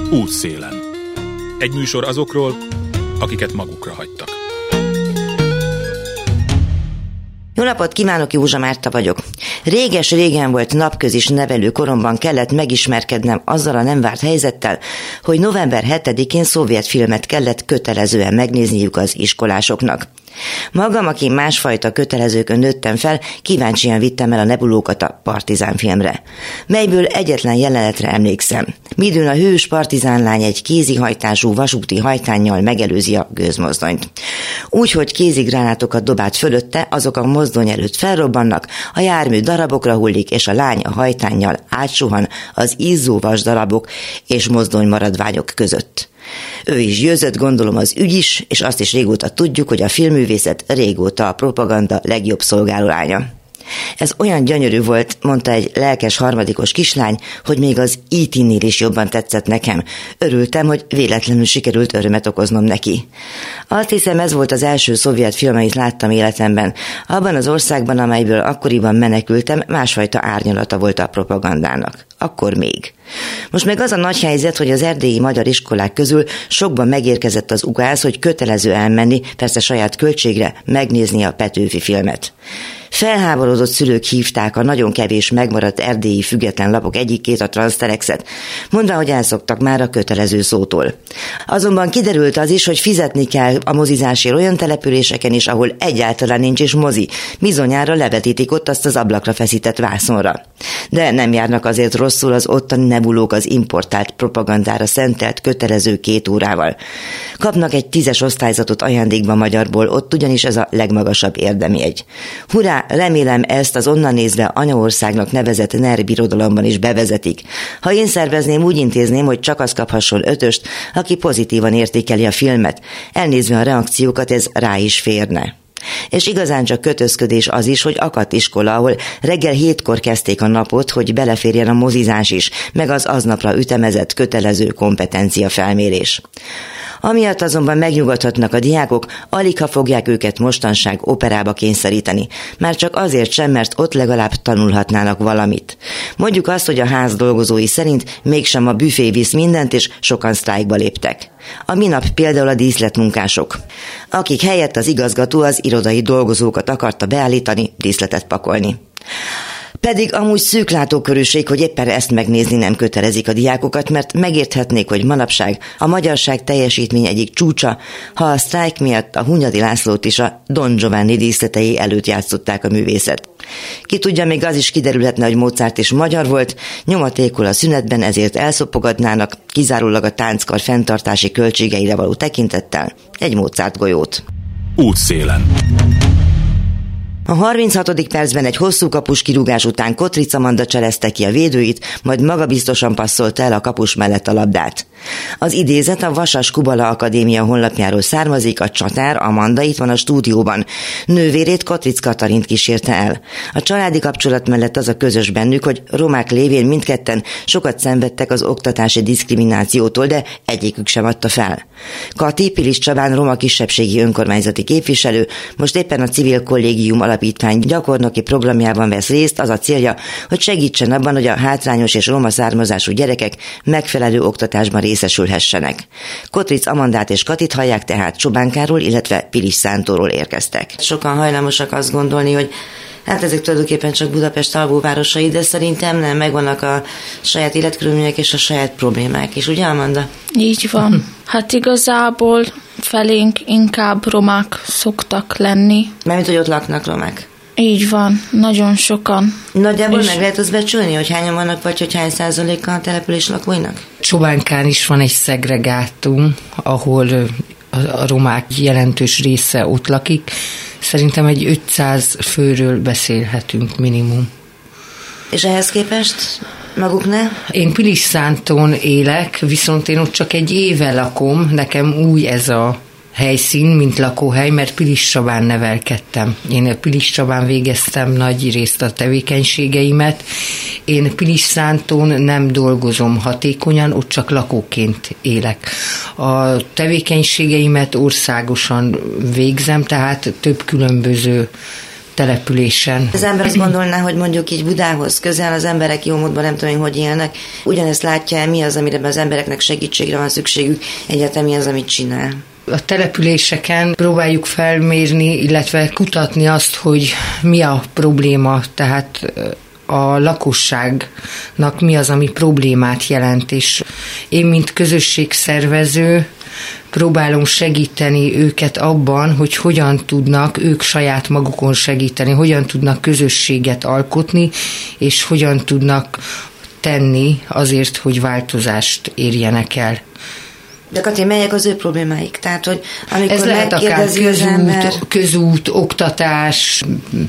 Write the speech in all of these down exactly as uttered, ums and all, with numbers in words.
Útszélen. Egy műsor azokról, akiket magukra hagytak. Jó napot kívánok, Józsa Márta vagyok. Réges-régen volt napközis nevelő koromban kellett megismerkednem azzal a nem várt helyzettel, hogy november hetedikén szovjet filmet kellett kötelezően megnézniük az iskolásoknak. Magam, aki másfajta kötelezőkön nőttem fel, kíváncsian vittem el a nebulókat a Partizán filmre, melyből egyetlen jelenetre emlékszem. Midőn a hős partizánlány egy kézihajtású vasúti hajtánnyal megelőzi a gőzmozdonyt. Úgy, hogy kézigránátokat dobált fölötte, azok a mozdony előtt felrobbannak, a jármű darabokra hullik, és a lány a hajtánnyal átsuhan az izzó vasdarabok és mozdony maradványok között. Ő is győzött, gondolom az ügy is, és azt is régóta tudjuk, hogy a filmművészet régóta a propaganda legjobb szolgálolánya. Ez olyan gyönyörű volt, mondta egy lelkes harmadikos kislány, hogy még az í té-nél is jobban tetszett nekem. Örültem, hogy véletlenül sikerült örömet okoznom neki. Azt hiszem, ez volt az első szovjet film, amit láttam életemben. Abban az országban, amelyből akkoriban menekültem, másfajta árnyalata volt a propagandának. Akkor még. Most meg az a nagy helyzet, hogy az erdélyi magyar iskolák közül sokban megérkezett az ukáz, hogy kötelező elmenni, persze saját költségre, megnézni a Petőfi filmet. Felháborodott szülők hívták a nagyon kevés megmaradt erdélyi független lapok egyikét, a Transztelexet, mondva, hogy elszoktak már a kötelező szótól. Azonban kiderült az is, hogy fizetni kell a mozizásért olyan településeken is, ahol egyáltalán nincs is mozi. Bizonyára levetítik ott azt az ablakra feszített vászonra. De nem járnak azért rosszul az ottani nebulók az importált propagandára szentelt kötelező két órával. Kapnak egy tízes osztályzatot ajándékba magyarból, ott ugyanis ez a legmagasabb érdemjegy. Hurrá, remélem ezt az onnan nézve anyaországnak nevezett NER birodalomban is bevezetik. Ha én szervezném, úgy intézném, hogy csak az kaphasson ötöst, aki pozitívan értékeli a filmet. Elnézve a reakciókat, ez rá is férne. És igazán csak kötözködés az is, hogy akadt iskola, ahol reggel hétkor kezdték a napot, hogy beleférjen a mozizás is, meg az aznapra ütemezett kötelező kompetencia felmérés. Amiatt azonban megnyugodhatnak a diákok, aligha fogják őket mostanság operába kényszeríteni. Már csak azért sem, mert ott legalább tanulhatnának valamit. Mondjuk azt, hogy a ház dolgozói szerint mégsem a büfé visz mindent, és sokan sztrájkba léptek. A minap például a díszletmunkások, akik helyett az igazgató az irodai dolgozókat akarta beállítani, díszletet pakolni. Pedig amúgy szűklátókörűség, hogy éppen ezt megnézni nem kötelezik a diákokat, mert megérthetnék, hogy manapság a magyarság teljesítmény egyik csúcsa, ha a sztrájk miatt a Hunyadi Lászlót is a Don Giovanni díszletei előtt játszották a művészet. Ki tudja, még az is kiderülhetne, hogy Mozart is magyar volt, nyomatékol a szünetben, ezért elszopogatnának, kizárólag a tánckar fenntartási költségeire való tekintettel egy Mozart golyót. Útszélen. A harminchatodik percben egy hosszú kapus kirúgás után Kotric Amanda cselezte ki a védőit, majd magabiztosan passzolta el a kapus mellett a labdát. Az idézet a Vasas Kubala Akadémia honlapjáról származik, a csatár Amanda itt van a stúdióban. Nővérét, Kotric Katalint kísérte el. A családi kapcsolat mellett az a közös bennük, hogy romák lévén mindketten sokat szenvedtek az oktatási diszkriminációtól, de egyikük sem adta fel. Kati Pilis Csabán roma kisebbségi önkormányzati képviselő, most éppen a Civil Kollégium Alapítvány gyakornoki programjában vesz részt, az a célja, hogy segítsen abban, hogy a hátrányos és roma származású gyerekek megfelelő oktatásban részesülhessenek. Kotric Amandát és Katit hallják, tehát Csobánkáról, illetve Pilis Szántóról érkeztek. Sokan hajlamosak azt gondolni, hogy hát ezek tulajdonképpen csak Budapest alvóvárosai, de szerintem nem, megvannak a saját életkörülmények és a saját problémák is, ugye Amanda? Így van. Hát igazából felénk inkább romák szoktak lenni. Mármint, hogy ott laknak romák. Így van, nagyon sokan. Nagyjából és... meg lehet azt becsülni, hogy hányan vannak, vagy hogy hány százaléka a település lakóinak? Csobánkán is van egy szegregátum, ahol a romák jelentős része ott lakik. Szerintem egy ötszáz főről beszélhetünk minimum. És ehhez képest maguk ne? Én Pilis Szántón élek, viszont én ott csak egy éve lakom, nekem új ez a helyszín, mint lakóhely, mert Pilis Csabán nevelkedtem. Én Pilis Csabán végeztem nagy részt a tevékenységeimet. Én Pilis Szántón nem dolgozom hatékonyan, ott csak lakóként élek. A tevékenységeimet országosan végzem, tehát több különböző településen. Az ember azt gondolná, hogy mondjuk így Budához közel az emberek jó módban nem tudom, hogy élnek. Ugyanezt látja, mi az, amire az embereknek segítségre van szükségük, egyáltalán mi az, amit csinál. A településeken próbáljuk felmérni, illetve kutatni azt, hogy mi a probléma, tehát a lakosságnak mi az, ami problémát jelent, és én, mint közösségszervező, próbálom segíteni őket abban, hogy hogyan tudnak ők saját magukon segíteni, hogyan tudnak közösséget alkotni, és hogyan tudnak tenni azért, hogy változást érjenek el. De Kati, melyek az ő problémáik? Tehát, hogy amikor ez lehet akár közút, ember... közút, oktatás,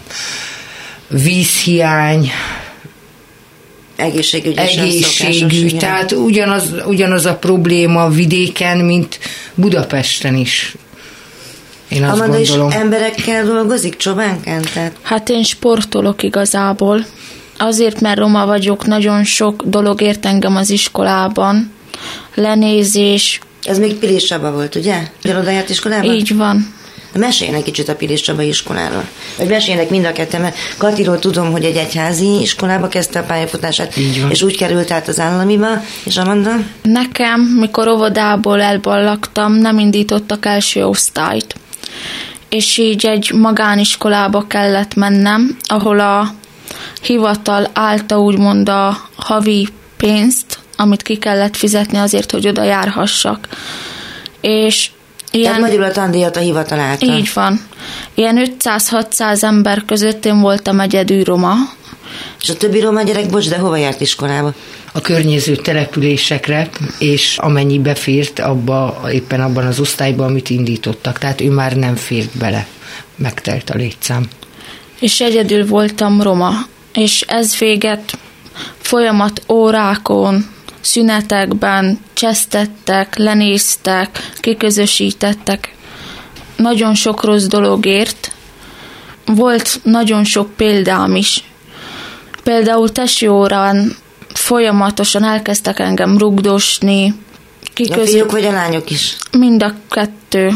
vízhiány, egészségügy, egészségügy, tehát ugyanaz, ugyanaz a probléma vidéken, mint Budapesten is. Én azt Amanda gondolom. is emberekkel dolgozik, csobánkán? Tehát... Hát én sportolok igazából. Azért, mert roma vagyok, nagyon sok dolog ért engem az iskolában. Lenézés. Ez még Pilis Csaba volt, ugye? Oda járt iskolában? Így van. Meséljenek kicsit a Pilis Csaba iskoláról. Vagy meséljenek mind a ketten, mert Katiról tudom, hogy egy egyházi iskolába kezdte a pályafutását, és úgy került át az államiba, és Amanda? Nekem, mikor óvodából elballagtam, nem indítottak első osztályt. És így egy magániskolába kellett mennem, ahol a hivatal állta úgymond a havi pénzt, amit ki kellett fizetni azért, hogy oda járhassak. És ilyen, tehát magyarul a tandíjat a hivatal által. Így van. Ilyen ötszáz-hatszáz ember között én voltam egyedül roma. És a többi roma gyerek, bocs, de hova járt iskolába? A környező településekre, és amennyi befért abba, éppen abban az osztályban, amit indítottak. Tehát ő már nem fért bele. Megtelt a létszám. És egyedül voltam roma. És ez véget folyamat órákon, szünetekben csesztettek, lenéztek, kiközösítettek. Nagyon sok rossz dolog ért. Volt nagyon sok példám is. Például tesi órán folyamatosan elkezdtek engem rugdosni. Kiközö... A fiúk vagy a lányok is? Mind a kettő.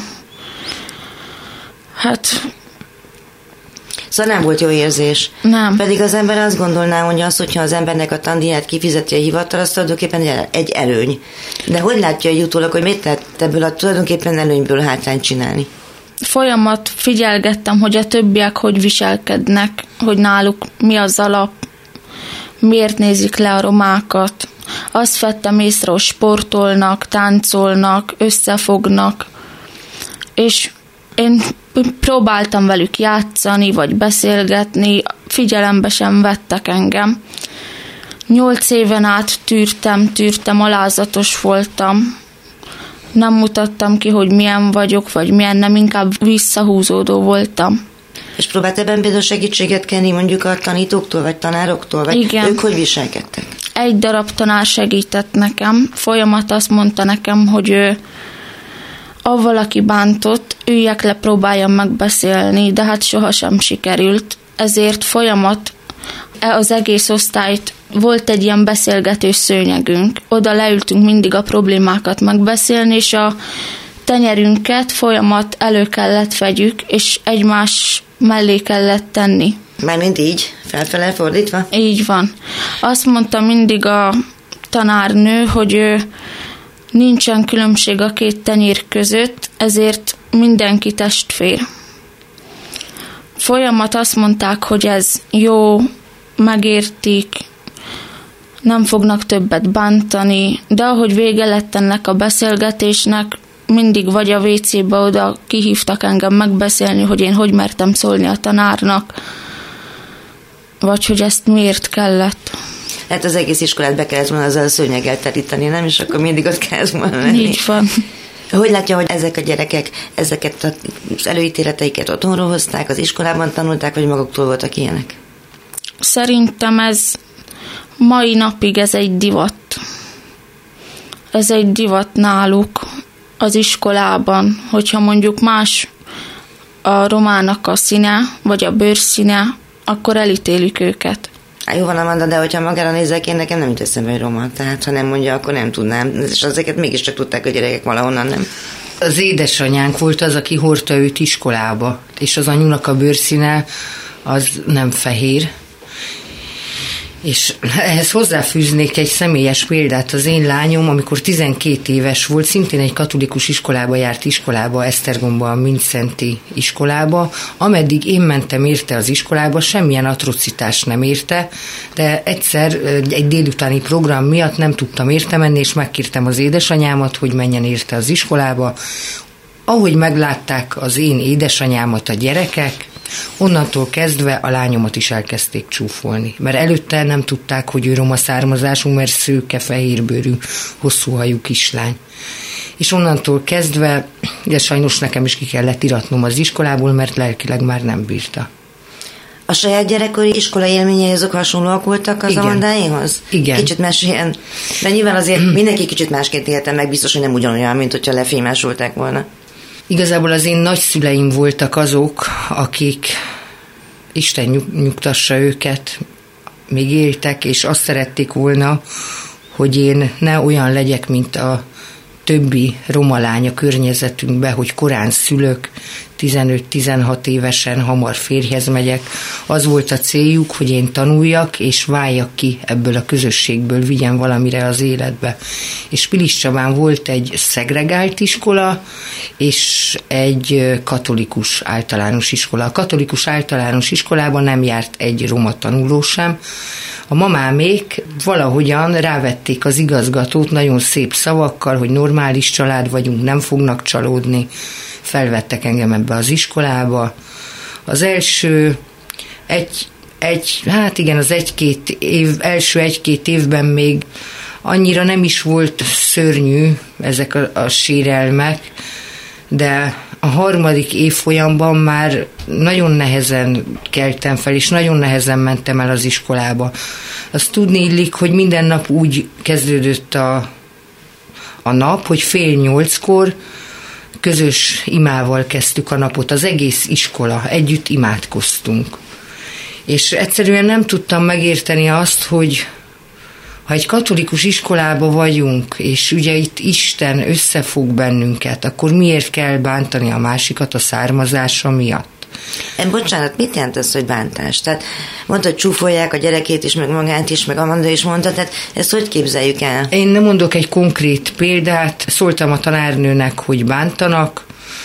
Hát... Szóval nem volt jó érzés. Nem. Pedig az ember azt gondolná, hogy az, hogyha az embernek a tandíját kifizeti a hivatal, az tulajdonképpen egy előny. De hogy látja egy utólag, hogy miért lehet ebből a tulajdonképpen előnyből hátrányt csinálni? Folyamat figyelgettem, hogy a többiek hogy viselkednek, hogy náluk mi az alap, miért nézik le a romákat. Azt vettem észre, hogy sportolnak, táncolnak, összefognak, és én próbáltam velük játszani, vagy beszélgetni, figyelembe sem vettek engem. Nyolc éven át tűrtem, tűrtem, alázatos voltam. Nem mutattam ki, hogy milyen vagyok, vagy milyen nem, inkább visszahúzódó voltam. És próbált ebben például segítséget kérni mondjuk a tanítóktól, vagy tanároktól? Vagy igen. Ők hogy viselkedtek? Egy darab tanár segített nekem. Folyamat azt mondta nekem, hogy ő ha valaki bántott, üljek le, próbáljam megbeszélni, de hát sohasem sikerült. Ezért folyamat az egész osztályt volt egy ilyen beszélgető szőnyegünk. Oda leültünk mindig a problémákat megbeszélni, és a tenyerünket folyamat elő kellett vegyük, és egymás mellé kellett tenni. Mármint így, felfele fordítva? Így van. Azt mondta mindig a tanárnő, hogy ő nincsen különbség a két tenyér között, ezért mindenki testvér. Folyamat azt mondták, hogy ez jó, megértik, nem fognak többet bántani, de ahogy vége lett ennek a beszélgetésnek, mindig vagy a vé cébe oda kihívtak engem megbeszélni, hogy én hogy mertem szólni a tanárnak, vagy hogy ezt miért kellett. Hát az egész iskolát be kellett volna azzal a szőnyeggel teríteni, nem? És akkor mindig ott kellett volna lenni. Így van. Hogy látja, hogy ezek a gyerekek ezeket az előítéleteiket otthonról hozták, az iskolában tanulták, vagy maguktól voltak ilyenek? Szerintem ez mai napig ez egy divat. Ez egy divat náluk az iskolában, hogyha mondjuk más a romának a színe, vagy a bőrszíne, akkor elítélik őket. Á, jó van, Amanda, de hogyha magára nézek, én nekem nem jut eszembe, hogy roma. Tehát ha nem mondja, akkor nem tudnám. És ezeket mégiscsak tudták a gyerekek valahonnan, nem? Az édesanyánk volt az, aki hordta őt iskolába, és az anyunak a bőrszíne az nem fehér. És ehhez hozzáfűznék egy személyes példát. Az én lányom, amikor tizenkét éves volt, szintén egy katolikus iskolába járt iskolába, Esztergomba, a Mindszenty iskolába. Ameddig én mentem érte az iskolába, semmilyen atrocitást nem érte, de egyszer egy délutáni program miatt nem tudtam érte menni, és megkértem az édesanyámat, hogy menjen érte az iskolába. Ahogy meglátták az én édesanyámat a gyerekek, onnantól kezdve a lányomat is elkezdték csúfolni, mert előtte nem tudták, hogy ő roma származású, mert szőke, fehérbőrű, hosszú hajú kislány. És onnantól kezdve, de sajnos nekem is ki kellett iratnom az iskolából, mert lelkileg már nem bírta. A saját gyerekkori iskolai élményei azok hasonlóak voltak az Amandáéhoz? Igen. Kicsit meséljen. De nyilván azért mindenki kicsit másként élte meg, biztos, hogy nem ugyanolyan, mint hogyha lefémásolták volna. Igazából az én nagyszüleim voltak azok, akik, Isten nyug, nyugtassa őket, még éltek, és azt szerették volna, hogy én ne olyan legyek, mint a többi roma lány a környezetünkben, hogy korán szülök, tizenöt-tizenhat évesen hamar férjhez megyek. Az volt a céljuk, hogy én tanuljak, és váljak ki ebből a közösségből, vigyen valamire az életbe. És Pilis Csabán volt egy szegregált iskola, és egy katolikus általános iskola. A katolikus általános iskolában nem járt egy roma tanuló sem. A mamámék valahogyan rávették az igazgatót nagyon szép szavakkal, hogy normális család vagyunk, nem fognak csalódni. Felvettek engem ebbe az iskolába. Az első egy, egy hát igen, az egy-két év, első egy-két évben még annyira nem is volt szörnyű ezek a, a sérelmek, de a harmadik évfolyamban már nagyon nehezen keltem fel, és nagyon nehezen mentem el az iskolába. Azt tudni illik, hogy minden nap úgy kezdődött a, a nap, hogy fél nyolckor közös imával kezdtük a napot, az egész iskola, együtt imádkoztunk. És egyszerűen nem tudtam megérteni azt, hogy ha egy katolikus iskolába vagyunk, és ugye itt Isten összefog bennünket, akkor miért kell bántani a másikat a származása miatt? En, bocsánat, mit jelent az, hogy bántás? Tehát mondta, hogy csúfolják a gyerekét is, meg magát is, meg Amanda is mondta, tehát ezt hogy képzeljük el? Én nem mondok egy konkrét példát, szóltam a tanárnőnek, hogy bántanak,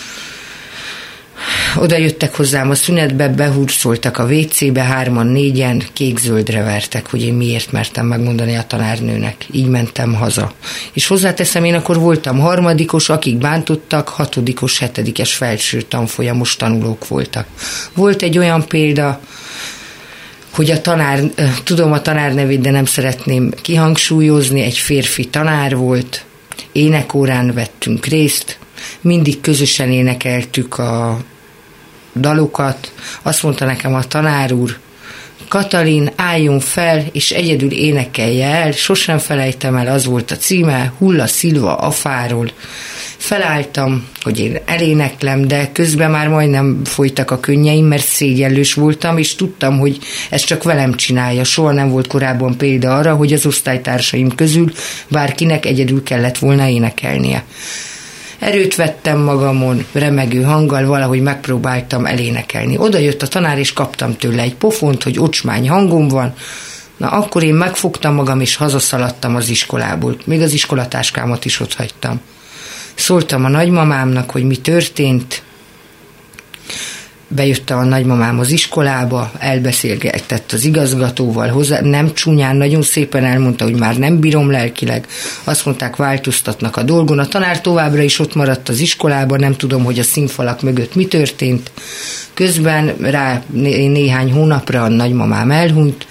oda jöttek hozzám a szünetbe, behurcoltak a vécébe, hárman, négyen, kék-zöldre vertek, hogy én miért mertem megmondani a tanárnőnek. Így mentem haza. És hozzáteszem, én akkor voltam harmadikos, akik bántottak, hatodikos, hetedikes felső tanfolyamos tanulók voltak. Volt egy olyan példa, hogy a tanár, tudom a tanár nevét, de nem szeretném kihangsúlyozni, egy férfi tanár volt, énekórán vettünk részt, mindig közösen énekeltük a dalokat. Azt mondta nekem a tanár úr, Katalin, álljon fel, és egyedül énekelje el, sosem felejtem el, az volt a címe, Hulla Szilva afáról. Felálltam, hogy én eléneklem, de közben már majdnem folytak a könnyeim, mert szégyellős voltam, és tudtam, hogy ezt csak velem csinálja. Soha nem volt korábban példa arra, hogy az osztálytársaim közül bárkinek egyedül kellett volna énekelnie. Erőt vettem magamon, remegő hanggal, valahogy megpróbáltam elénekelni. Oda jött a tanár, és kaptam tőle egy pofont, hogy ocsmány hangom van. Na, akkor én megfogtam magam, és hazaszaladtam az iskolából. Még az iskolatáskámat is ott hagytam. Szóltam a nagymamámnak, hogy mi történt. Bejött a nagymamám az iskolába, elbeszélgetett az igazgatóval, hozzá, nem csúnyán, nagyon szépen elmondta, hogy már nem bírom lelkileg. Azt mondták, változtatnak a dolgon. A tanár továbbra is ott maradt az iskolában, nem tudom, hogy a színfalak mögött mi történt. Közben rá néhány hónapra a nagymamám elhunyt,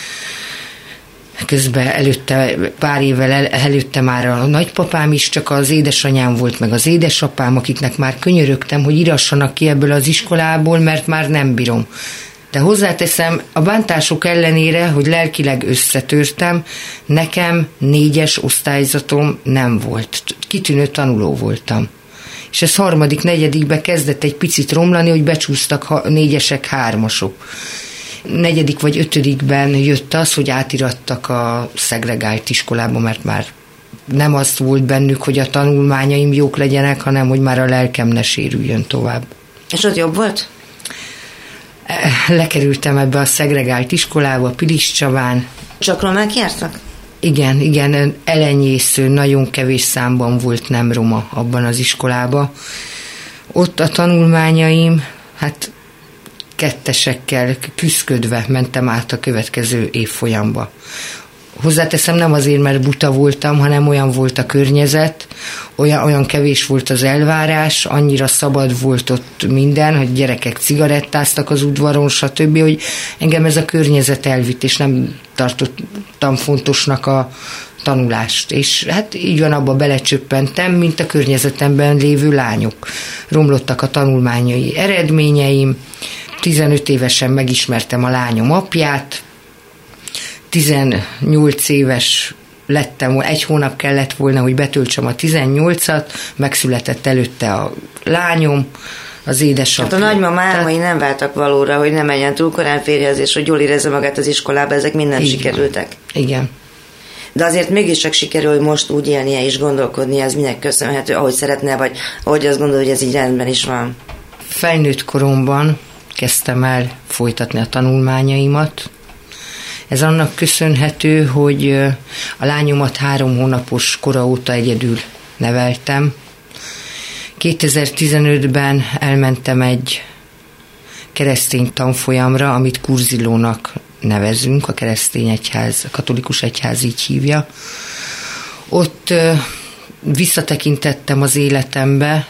közben előtte, pár évvel el, előtte már a nagypapám is, csak az édesanyám volt, meg az édesapám, akiknek már könyörögtem, hogy írassanak ki ebből az iskolából, mert már nem bírom. De hozzáteszem, a bántások ellenére, hogy lelkileg összetörtem, nekem négyes osztályzatom nem volt. Kitűnő tanuló voltam. És ez harmadik, negyedikbe kezdett egy picit romlani, hogy becsúsztak négyesek, hármasok. Negyedik vagy ötödikben jött az, hogy átirattak a szegregált iskolába, mert már nem az volt bennük, hogy a tanulmányaim jók legyenek, hanem hogy már a lelkem ne sérüljön tovább. És ott jobb volt? lekerültem ebbe a szegregált iskolába, Pilis Csabán. Csak romák jártak? Igen, igen, elenyésző, nagyon kevés számban volt nem roma abban az iskolában. Ott a tanulmányaim, hát kettesekkel küszködve mentem át a következő évfolyamba. Hozzáteszem, nem azért, mert buta voltam, hanem olyan volt a környezet, olyan, olyan kevés volt az elvárás, annyira szabad volt ott minden, hogy gyerekek cigarettáztak az udvaron, stb., hogy engem ez a környezet elvitt, és nem tartottam fontosnak a tanulást. És hát így van, abba belecsöppentem, mint a környezetemben lévő lányok. Romlottak a tanulmányai eredményeim, tizenöt évesen megismertem a lányom apját, tizennyolc éves lettem, egy hónap kellett volna, hogy betöltsem a tizennyolcat, megszületett előtte a lányom, az édesapja. Hát a nagymama álmai nem váltak valóra, hogy nem menjen túl korán férjhez, és hogy jól érezze magát az iskolába, ezek mind nem sikerültek. Van. Igen. De azért mégiscsak sikerül, hogy most úgy élnie és gondolkodni, ez minek köszönhető, ahogy szeretne, vagy ahogy azt gondolja, hogy ez így rendben is van. Felnőtt koromban kezdtem el folytatni a tanulmányaimat. Ez annak köszönhető, hogy a lányomat három hónapos kora óta egyedül neveltem. kétezer-tizenötben elmentem egy keresztény tanfolyamra, amit kurzilónak nevezünk, a keresztény egyház, a katolikus egyház így hívja. Ott visszatekintettem az életembe,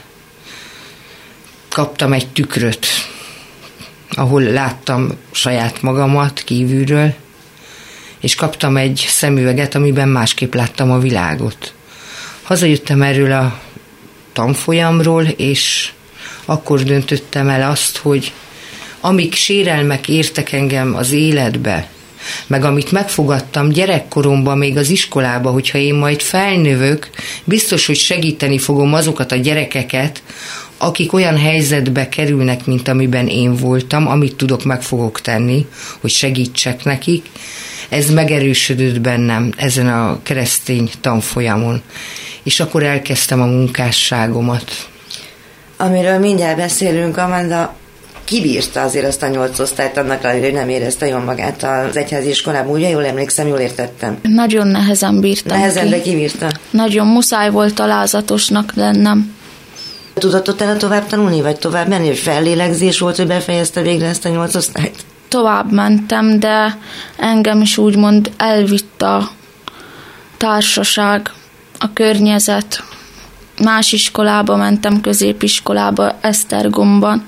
kaptam egy tükröt, ahol láttam saját magamat kívülről, és kaptam egy szemüveget, amiben másképp láttam a világot. Hazajöttem erről a tanfolyamról, és akkor döntöttem el azt, hogy amíg sérelmek értek engem az életbe, meg amit megfogadtam gyerekkoromban, még az iskolába, hogyha én majd felnövök, biztos, hogy segíteni fogom azokat a gyerekeket, akik olyan helyzetbe kerülnek, mint amiben én voltam, amit tudok, meg fogok tenni, hogy segítsek nekik. Ez megerősödött bennem ezen a keresztény tanfolyamon. És akkor elkezdtem a munkásságomat. Amiről mindjárt beszélünk, Amanda, kibírta azért azt a nyolc osztályt annak, hogy nem érezte jól magát az egyházi iskolában, ugye? Jól emlékszem, jól értettem. Nagyon nehezen bírtam Nehezen, ki. de kibírta. Nagyon muszáj volt alázatosnak lennem. Tudott ott el tovább tanulni, vagy tovább menni, hogy fellélegzés volt, hogy befejezte végre ezt a nyolc osztályt? Tovább mentem, de engem is úgymond elvitt a társaság, a környezet. Más iskolába mentem, középiskolába, Esztergomban.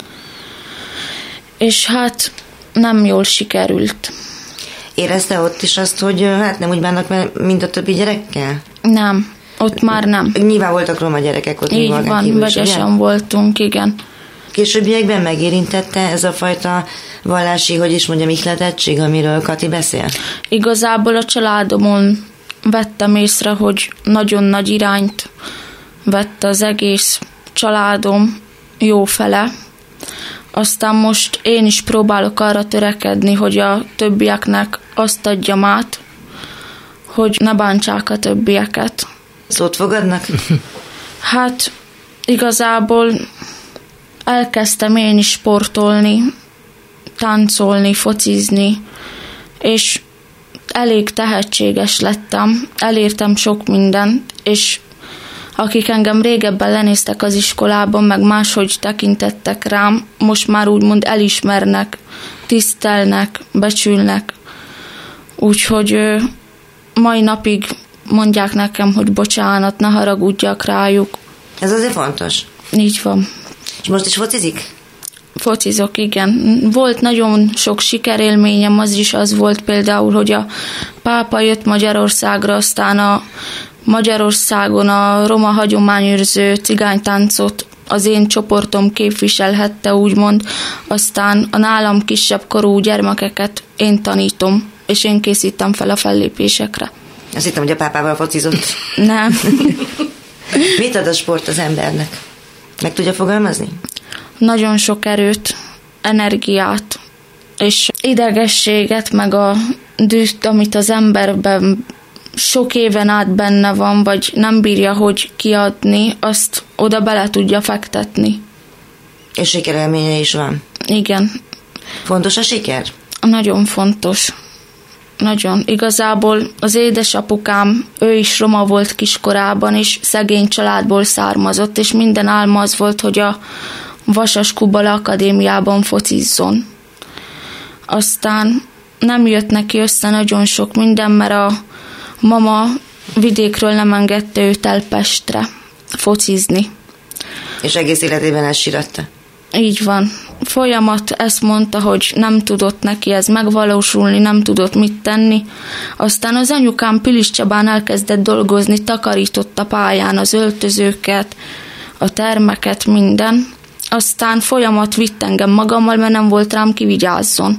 És hát nem jól sikerült. Érezte ott is azt, hogy hát nem úgy bánnak, mint a többi gyerekkel? Nem, ott már nem. Nyilván voltak roma gyerekek ott. Így van, vegyesen voltunk, igen. Későbbiekben megérintette ez a fajta vallási, hogy is mondjam, ihletettség, amiről Kati beszél? Igazából a családomon vettem észre, hogy nagyon nagy irányt vett az egész családom jó fele. Aztán most én is próbálok arra törekedni, hogy a többieknek azt adjam át, hogy ne bántsák a többieket. Szót fogadnak? Hát igazából elkezdtem én is sportolni, táncolni, focizni, és elég tehetséges lettem, elértem sok mindent, és akik engem régebben lenéztek az iskolában, meg máshogy tekintettek rám, most már úgymond elismernek, tisztelnek, becsülnek. Úgyhogy mai napig mondják nekem, hogy bocsánat, ne haragudjak rájuk. Ez azért fontos. Így van. És most is focizik? Focizok, igen. Volt nagyon sok sikerélményem, az is az volt például, hogy a pápa jött Magyarországra, aztán a Magyarországon a roma hagyományőrző cigánytáncot az én csoportom képviselhette, úgymond, aztán a nálam kisebb korú gyermekeket én tanítom, és én készítem fel a fellépésekre. Azt hittem, hogy a pápával focizott. Nem. Mit ad a sport az embernek? Meg tudja fogalmazni? Nagyon sok erőt, energiát, és idegességet, meg a düht, amit az emberben sok éven át benne van, vagy nem bírja, hogy kiadni, azt oda bele tudja fektetni. És sikerélménye is van. Igen. Fontos a siker? Nagyon fontos. Nagyon. Igazából az édesapukám, ő is roma volt kiskorában, és szegény családból származott, és minden álma az volt, hogy a Vasas Kubala Akadémiában focizzon. Aztán nem jött neki össze nagyon sok minden, mert a mama vidékről nem engedte őt el Pestre focizni. És egész életében ezt síratta? Így van. Folyamat ezt mondta, hogy nem tudott neki ez megvalósulni, nem tudott mit tenni. Aztán az anyukám Pilis Csabán elkezdett dolgozni, takarította pályán az öltözőket, a termeket, minden. Aztán folyamat vitt engem magammal, mert nem volt rám ki vigyázzon.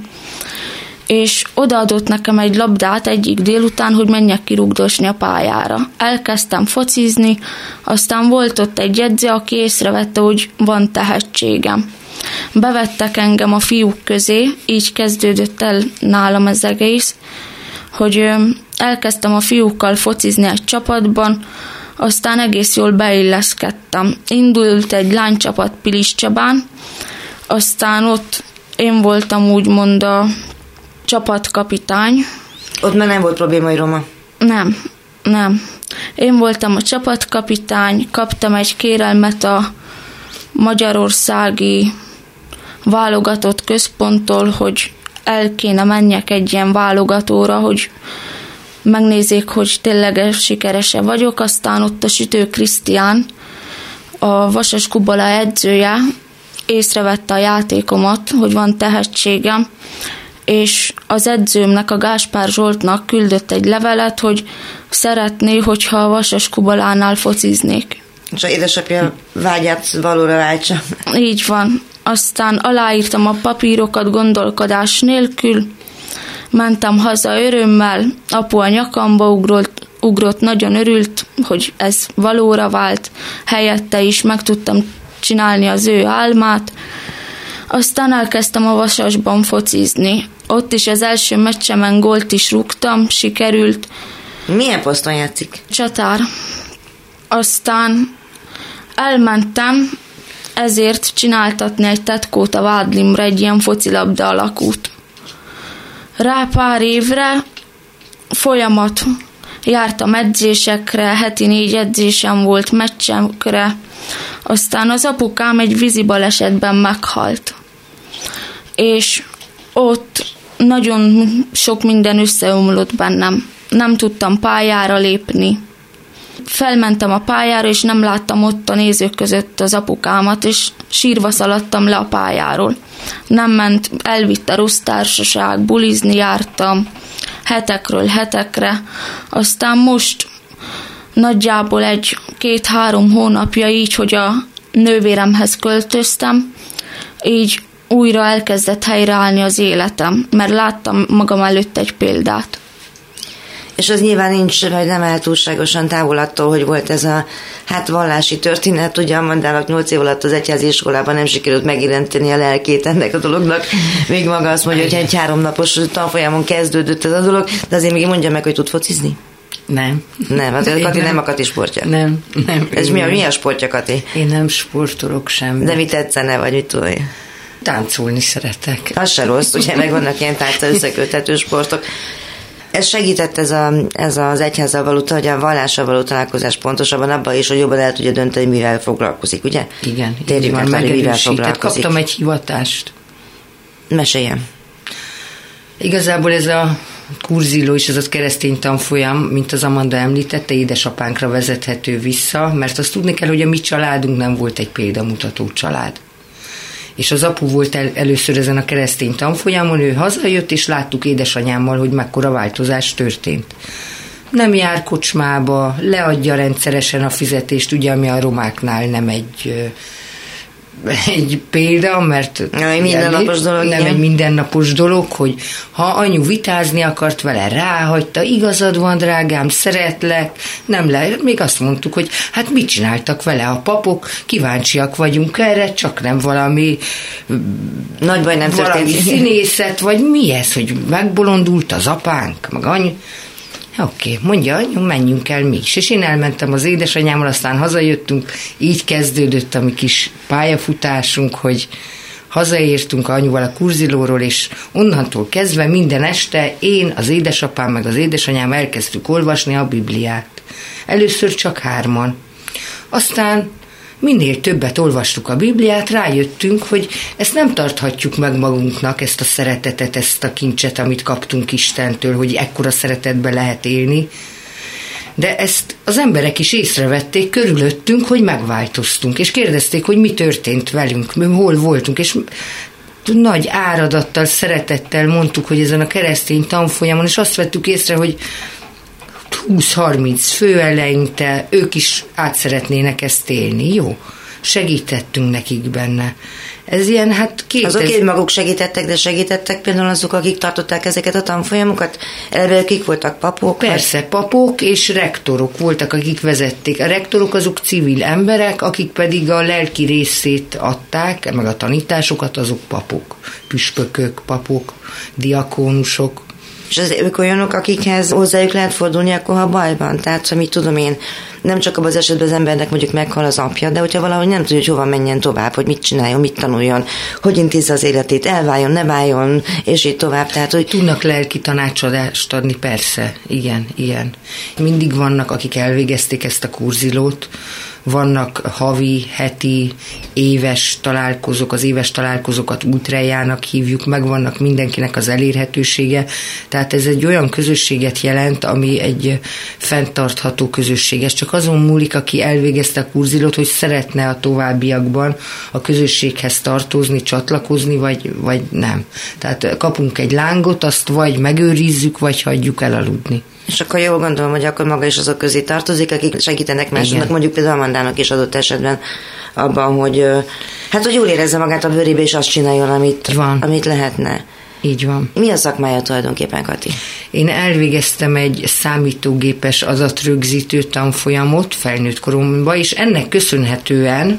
És odaadott nekem egy labdát egyik délután, hogy menjek kirugdosni a pályára. Elkezdtem focizni, aztán volt ott egy edző, aki észrevette, hogy van tehetségem. Bevettek engem a fiúk közé, így kezdődött el nálam az egész, hogy elkezdtem a fiúkkal focizni egy csapatban, aztán egész jól beilleszkedtem. Indult egy lánycsapat Pilis Csabán, aztán ott én voltam úgymond a csapatkapitány. Ott már nem volt probléma, hogy roma? Nem, nem. Én voltam a csapatkapitány, kaptam egy kérelmet a magyarországi válogatott központtól, hogy el kéne menjek egy ilyen válogatóra, hogy megnézzék, hogy tényleg sikerese vagyok. Aztán ott a Sütő Krisztián, a Vasas Kubala edzője észrevette a játékomat, hogy van tehetségem, és az edzőmnek, a Gáspár Zsoltnak küldött egy levelet, hogy szeretné, hogyha a Vasas Kubalánál fociznék. És a édesapja vágyát valóra váltsa. Így van. Aztán aláírtam a papírokat gondolkodás nélkül, mentem haza örömmel, apu a nyakamba ugrott, ugrott, nagyon örült, hogy ez valóra vált, helyette is meg tudtam csinálni az ő álmát. Aztán elkezdtem a Vasasban focizni. Ott is az első meccsemen gólt is rúgtam, sikerült. Milyen poszton játszik? Csatár. Aztán elmentem, ezért csináltatni egy tetkót a Vádlimra, egy ilyen focilabda alakút. Rá pár évre folyamat jártam edzésekre, heti négy edzésem volt, meccsekre. Aztán az apukám egy vízibalesetben meghalt. És ott nagyon sok minden összeomlott bennem. Nem tudtam pályára lépni. Felmentem a pályára, és nem láttam ott a nézők között az apukámat, és sírva szaladtam le a pályáról. Nem ment, elvitt a rossz társaság, bulizni jártam, hetekről hetekre. Aztán most nagyjából egy két-három hónapja így, hogy a nővéremhez költöztem, így újra elkezdett helyreállni az életem, mert láttam magam előtt egy példát. És az nyilván nincs, vagy nem áll túlságosan távol attól, hogy volt ez a hát vallási történet, ugye a Mandának nyolc év alatt az egyházi iskolában nem sikerült megirenteni a lelkét ennek a dolognak. Még maga azt mondja, hogy egy háromnapos tanfolyamon kezdődött ez a dolog, de azért még mondja meg, hogy tud focizni? Nem. Nem, hát Kati nem, nem a Kati sportja. Nem, nem. Ez mi a, mi a sportja, Kati? Én nem sportolok semmi. De mi tetszene, vagy mit tudja? Táncolni szeretek. Az se rossz, ugye meg vannak ilyen tárca összeköthető sportok. Ez segített ez, a, ez az egyházzal való, hogy a vallással való találkozás pontosabban abban is, hogy jobban el tudja dönteni, mivel foglalkozik, ugye? Igen. Térjünk át, hogy mivel foglalkozik. Kaptam egy hivatást. Meséljem. Igazából ez a kurzilló és ez a keresztény tanfolyam, mint az Amanda említette, édesapánkra vezethető vissza, mert azt tudni kell, hogy a mi családunk nem volt egy példamutató család. És az apu volt el, először ezen a keresztény tanfolyamon, ő hazajött, és láttuk édesanyámmal, hogy mekkora változás történt. Nem jár kocsmába, leadja rendszeresen a fizetést, ugye, ami a romáknál nem egy, egy példa, mert egy mindennapos dolog, nem igen. egy mindennapos dolog, hogy ha anyu vitázni akart vele, ráhagyta, igazad van, drágám, szeretlek, nem le, még azt mondtuk, hogy hát mit csináltak vele a papok, kíváncsiak vagyunk erre, csak nem valami nagy baj nem valami történt. Színészet, vagy mi ez, hogy megbolondult az apánk, meg anyu. Oké, okay, mondja, anyu, menjünk el mi is. És én elmentem az édesanyámmal, aztán hazajöttünk, így kezdődött a mi kis pályafutásunk, hogy hazaértünk anyuval a kurzilóról, és onnantól kezdve minden este én, az édesapám meg az édesanyám elkezdtük olvasni a Bibliát. Először csak hárman. Aztán minél többet olvastuk a Bibliát, rájöttünk, hogy ezt nem tarthatjuk meg magunknak, ezt a szeretetet, ezt a kincset, amit kaptunk Istentől, hogy ekkora szeretetbe lehet élni. De ezt az emberek is észrevették körülöttünk, hogy megváltoztunk, és kérdezték, hogy mi történt velünk, mi hol voltunk, és nagy áradattal, szeretettel mondtuk, hogy ezen a keresztény tanfolyamon, és azt vettük észre, hogy húsz-harminc fő eleinte, ők is át szeretnének ezt élni, jó? Segítettünk nekik benne. Ez ilyen, hát két... Azok, hogy maguk segítettek, de segítettek például azok, akik tartották ezeket a tanfolyamokat? Eleve kik voltak, papok? Persze, vagy? Papok és rektorok voltak, akik vezették. A rektorok azok civil emberek, akik pedig a lelki részét adták, meg a tanításokat, azok papok, püspökök, papok, diakónusok. És az, ők olyanok, akikhez hozzájuk lehet fordulni akkor, ha bajban. Tehát, ha mit tudom én, nem csak abban az esetben az embernek mondjuk meghal az apja, de hogyha valahogy nem tudja, hogy hova menjen tovább, hogy mit csináljon, mit tanuljon, hogy intézze az életét, elváljon, ne váljon, és így tovább. Tehát, hogy... Tudnak lelki tanácsadást adni, persze. Igen, igen. Mindig vannak, akik elvégezték ezt a kurzilót, vannak havi, heti, éves találkozók, az éves találkozókat ultrajának hívjuk, meg vannak mindenkinek az elérhetősége, tehát ez egy olyan közösséget jelent, ami egy fenntartható közösség. Ez csak azon múlik, aki elvégezte a kurzilót, hogy szeretne a továbbiakban a közösséghez tartozni, csatlakozni, vagy, vagy nem. Tehát kapunk egy lángot, azt vagy megőrizzük, vagy hagyjuk elaludni. És akkor jól gondolom, hogy akkor maga is azok közé tartozik, akik segítenek másoknak, mondjuk például Amandának is adott esetben abban, hogy hát, hogy jól érezze magát a bőrébe, és azt csináljon, amit, amit lehetne. Így van. Mi a szakmája tulajdonképpen, Kati? Én elvégeztem egy számítógépes adatrögzítő tanfolyamot felnőtt koromban, és ennek köszönhetően,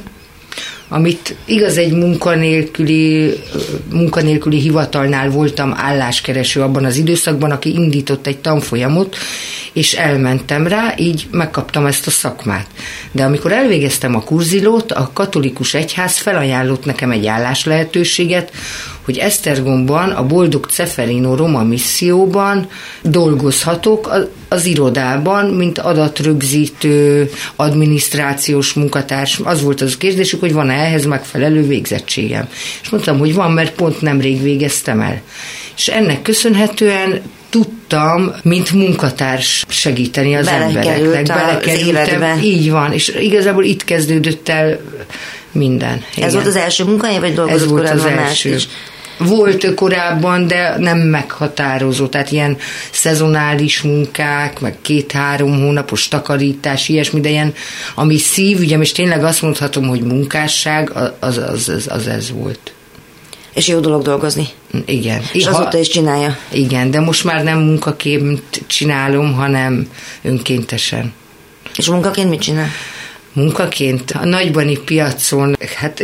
amit igaz egy munkanélküli, munkanélküli hivatalnál voltam álláskereső abban az időszakban, aki indított egy tanfolyamot, és elmentem rá, így megkaptam ezt a szakmát. De amikor elvégeztem a kurzilót, a katolikus egyház felajánlott nekem egy álláslehetőséget, hogy Esztergomban, a Boldog Ceferino Roma misszióban dolgozhatok az irodában, mint adatrögzítő, adminisztrációs munkatárs. Az volt az a kérdésük, hogy van-e ehhez megfelelő végzettségem. És mondtam, hogy van, mert pont nemrég végeztem el. És ennek köszönhetően tudtam, mint munkatárs segíteni az embereknek. Belekerültem. Így van, és igazából itt kezdődött el minden. Ez igen. Volt az első munkahely, vagy dolgozott Ez volt korábban az első. Is? Volt korábban, de nem meghatározó, tehát ilyen szezonális munkák, meg két-három hónapos takarítás, ilyesmi, de ilyen, ami szív, ugye most tényleg azt mondhatom, hogy munkásság, az, az, az, az ez volt. És jó dolog dolgozni. Igen. És azóta is csinálja. Igen, de most már nem munkaként csinálom, hanem önkéntesen. És munkaként mit csinál? Munkaként a nagybani piacon, hát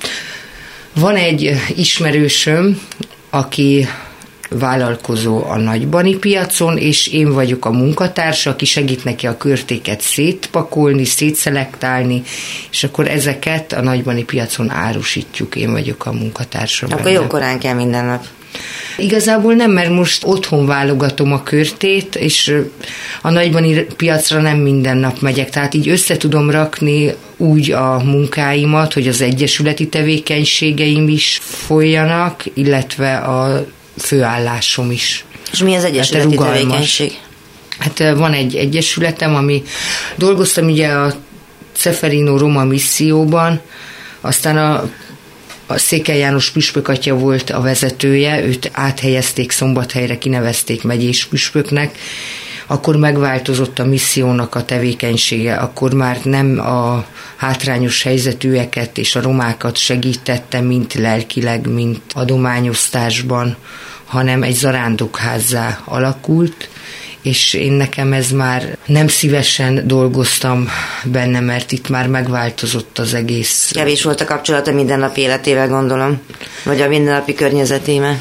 van egy ismerősöm, aki vállalkozó a nagybani piacon, és én vagyok a munkatársa, aki segít neki a körtéket szétpakolni, szétszelektálni, és akkor ezeket a nagybani piacon árusítjuk, én vagyok a munkatársa. Akkor jó korán kell minden nap. Igazából nem, mert most otthon válogatom a körtét, és a nagybani piacra nem minden nap megyek, tehát így össze tudom rakni úgy a munkáimat, hogy az egyesületi tevékenységeim is folyjanak, illetve a főállásom is. És mi az egyesületi hát tevékenység? Hát van egy egyesületem, ami dolgoztam ugye a Ceferino Roma misszióban, aztán a A Székely János püspök atya volt a vezetője, őt áthelyezték Szombathelyre, kinevezték megyés püspöknek, akkor megváltozott a missziónak a tevékenysége, akkor már nem a hátrányos helyzetűeket és a romákat segítette, mint lelkileg, mint adományosztásban, hanem egy zarándokházzá alakult, és én nekem ez már nem szívesen dolgoztam benne, mert itt már megváltozott az egész. Kevés volt a kapcsolata mindennapi életével, gondolom, vagy a mindennapi környezetével.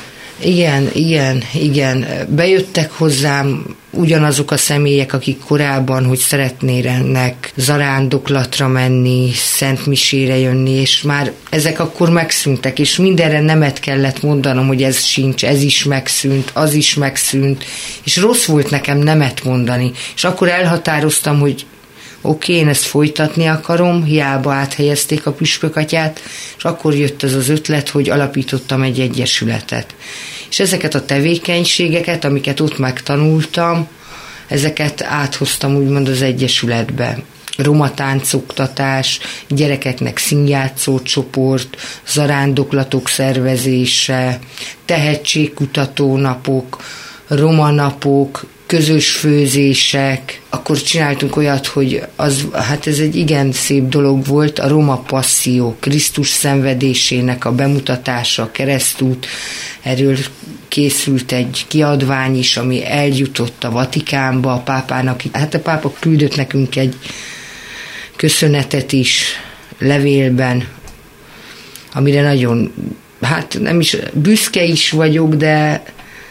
Igen, igen, igen. Bejöttek hozzám ugyanazok a személyek, akik korábban, hogy szeretnének zarándoklatra menni, szentmisére jönni, és már ezek akkor megszűntek, és mindenre nemet kellett mondanom, hogy ez sincs, ez is megszűnt, az is megszűnt, és rossz volt nekem nemet mondani. És akkor elhatároztam, hogy oké, okay, én ezt folytatni akarom, hiába áthelyezték a püspökatyát, és akkor jött az az ötlet, hogy alapítottam egy egyesületet. És ezeket a tevékenységeket, amiket ott megtanultam, ezeket áthoztam úgymond az egyesületbe. Roma táncoktatás, gyerekeknek színjátszó csoport, zarándoklatok szervezése, tehetségkutató napok, roma napok, közös főzések. Akkor csináltunk olyat, hogy az, hát ez egy igen szép dolog volt, a Roma Passzió, Krisztus szenvedésének a bemutatása, a keresztút, erről készült egy kiadvány is, ami eljutott a Vatikánba a pápának. Hát a pápa küldött nekünk egy köszönetet is levélben, amire nagyon, hát nem is, büszke is vagyok, de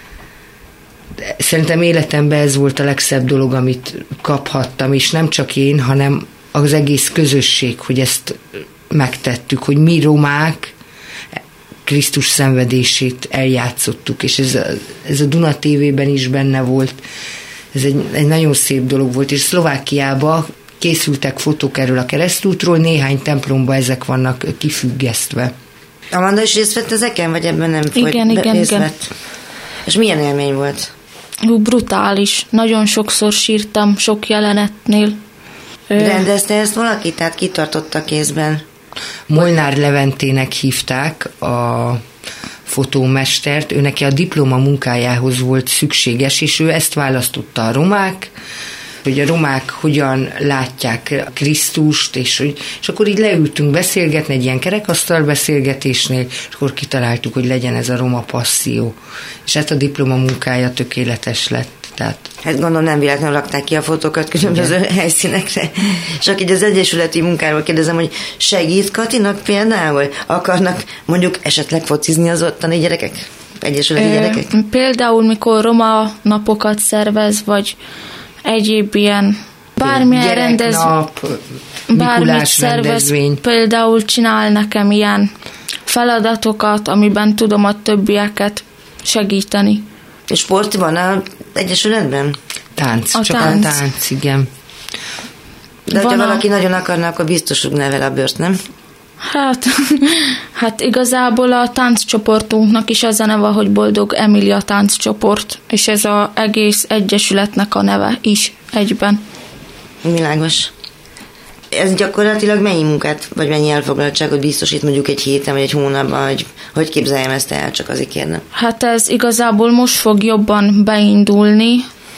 szerintem életemben ez volt a legszebb dolog, amit kaphattam, és nem csak én, hanem az egész közösség, hogy ezt megtettük, hogy mi romák Krisztus szenvedését eljátszottuk, és ez a, ez a Duna té vében is benne volt. Ez egy, egy nagyon szép dolog volt, és Szlovákiában készültek fotók erről a keresztútról, néhány templomban ezek vannak kifüggesztve. Amanda is részt vett ezeken, vagy ebben nem folyt? Igen, igen, részt igen. Vett? És milyen élmény volt? Hú, brutális. Nagyon sokszor sírtam, sok jelenetnél. Rendezte ezt valaki? Tehát kitartott kézben? Molnár Leventének hívták a fotómestert, ő neki a diploma munkájához volt szükséges, és ő ezt választotta a romák, hogy a romák hogyan látják Krisztust, és, hogy, és akkor így leültünk beszélgetni egy ilyen kerekasztal beszélgetésnél, és akkor kitaláltuk, hogy legyen ez a Roma Passzió. És hát a diploma munkája tökéletes lett. Tehát... Hát gondolom nem véletlenül rakták ki a fotókat különböző igen. helyszínekre. Csak így az egyesületi munkáról kérdezem, hogy segít Katinak például? Akarnak mondjuk esetleg focizni az ottani gyerekek? Egyesületi Ö, gyerekek? Például, mikor roma napokat szervez, vagy egyéb ilyen bármilyen rendezvény, bármit szervez, rendezvény. Például csinál nekem ilyen feladatokat, amiben tudom a többieket segíteni. És sport van az egyesületben? Tánc, a csak tánc. a tánc, igen. De ha a... valaki nagyon akarna, akkor biztos rúgná vele a bőrt, nem? Hát, hát igazából a tánccsoportunknak is az a neve, hogy Boldog Emília tánccsoport, és ez az egész egyesületnek a neve is egyben. Világos. Ez gyakorlatilag mennyi munkát, vagy mennyi elfoglaltságot biztosít mondjuk egy héten, vagy egy hónapban, hogy hogy képzeljem ezt el, csak azért kérnem? Hát ez igazából most fog jobban beindulni,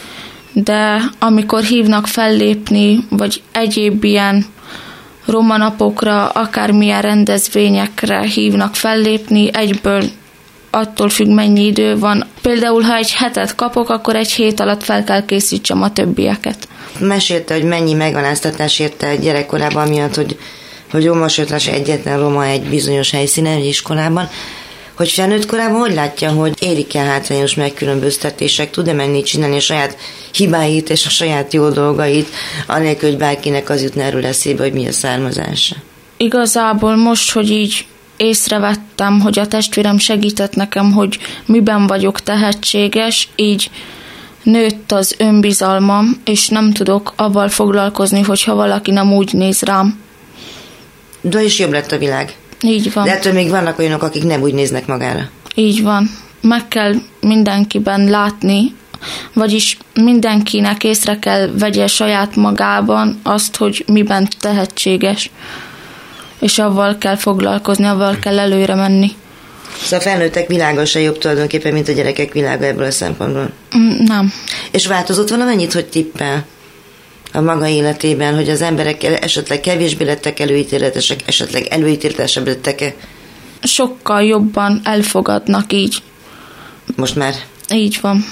de amikor hívnak fellépni, vagy egyéb ilyen roma napokra, akármilyen rendezvényekre hívnak fellépni, egyből attól függ, mennyi idő van. Például, ha egy hetet kapok, akkor egy hét alatt fel kell készítsem a többieket. Mesélte, hogy mennyi megaláztatás érte gyerekkorában miatt, hogy, hogy roma, sőt, az egyetlen roma egy bizonyos helyszínen, egy iskolában, hogy felnőtt korában hogy látja, hogy érik el hátrányos megkülönböztetések, tud-e menni csinálni a saját hibáit és a saját jó dolgait, anélkül, hogy bárkinek az jutna erről eszébe, hogy mi a származása? Igazából most, hogy így észrevettem, hogy a testvérem segített nekem, hogy miben vagyok tehetséges, így nőtt az önbizalmam, és nem tudok avval foglalkozni, hogyha valaki nem úgy néz rám. De is jobb lett a világ. Így van. De ettől még vannak olyanok, akik nem úgy néznek magára. Így van. Meg kell mindenkiben látni, vagyis mindenkinek észre kell vegye saját magában azt, hogy miben tehetséges. És avval kell foglalkozni, avval kell előre menni. Szóval a felnőttek világa se jobb tulajdonképpen, mint a gyerekek világa ebből a szempontból. Nem. És változott valamennyit, hogy tippel a maga életében, hogy az emberek esetleg kevésbé lettek előítéletesek, esetleg előítéletesebb lettek-e? Sokkal jobban elfogadnak így. Most már? Így van.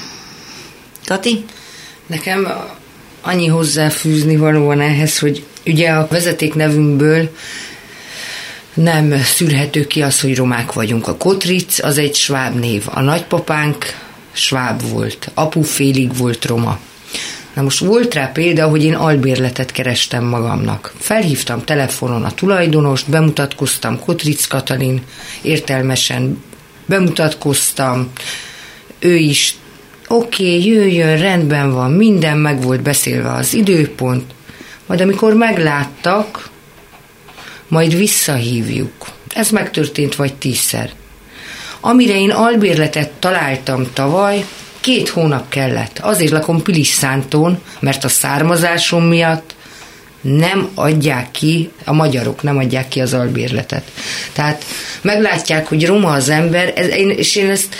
Kati? Nekem annyi hozzáfűzni való van ehhez, hogy ugye a vezeték nevünkből nem szűrhető ki az, hogy romák vagyunk. A Kotric az egy sváb név. A nagypapánk sváb volt. Apu félig volt roma. Na most volt rá példa, hogy én albérletet kerestem magamnak. Felhívtam telefonon a tulajdonost, bemutatkoztam, Kotric Katalin, értelmesen bemutatkoztam, ő is, oké, okay, jöjjön, rendben van, minden meg volt beszélve az időpont, majd amikor megláttak, majd visszahívjuk. Ez megtörtént vagy tízszer. Amire én albérletet találtam tavaly, két hónap kellett. Azért lakom Pilisszántón, mert a származásom miatt nem adják ki, a magyarok nem adják ki az albérletet. Tehát meglátják, hogy roma az ember, ez, én, és én ezt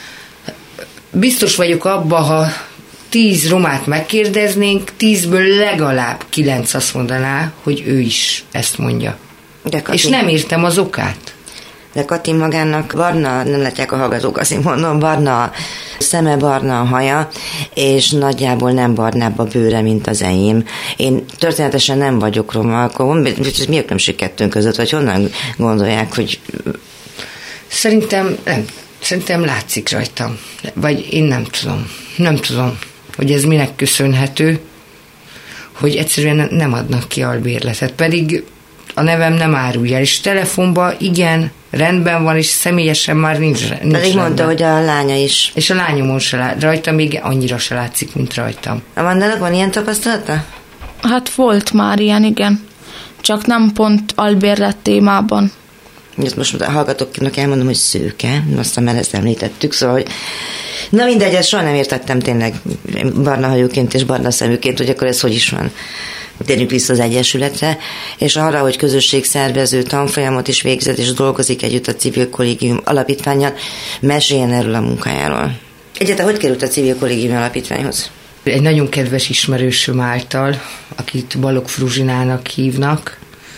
biztos vagyok abban, ha tíz romát megkérdeznénk, tízből legalább kilenc azt mondaná, hogy ő is ezt mondja. És nem értem az okát. De Kati magának barna, nem látják a hallgatók, azt én mondom, barna szeme, barna a haja, és nagyjából nem barnább a bőre, mint az enyém. Én történetesen nem vagyok roma, akkor mi a különbség kettőnk között, vagy honnan gondolják, hogy... Szerintem nem. Szerintem látszik rajtam. Vagy én nem tudom. Nem tudom, hogy ez minek köszönhető, hogy egyszerűen nem adnak ki albérletet. Pedig a nevem nem árulja, és telefonban igen, rendben van, és személyesen már nincs, nincs Pedig rendben. mondta, hogy a lánya is. És a lányomon se lát, rajta még annyira se látszik, mint rajtam. Amandának van ilyen tapasztalata? Hát volt már ilyen, igen. Csak nem pont albérlet témában. Ezt most a hallgatóknak elmondom, hogy szőke, aztán már ezt említettük, szóval, hogy na mindegy, ezt soha nem értettem tényleg barna hajóként és barna szeműként, hogy akkor ez hogy is van. Térjünk vissza az Egyesületre, és arra, hogy közösségszervező tanfolyamot is végzett, és dolgozik együtt a Civil Kollégium Alapítvánnyal. Meséljen erről a munkájáról. Egyáltalán hogy került a Civil Kollégium Alapítványhoz? Egy nagyon kedves ismerősöm által, akit Balogh Fruzsinának hívnak.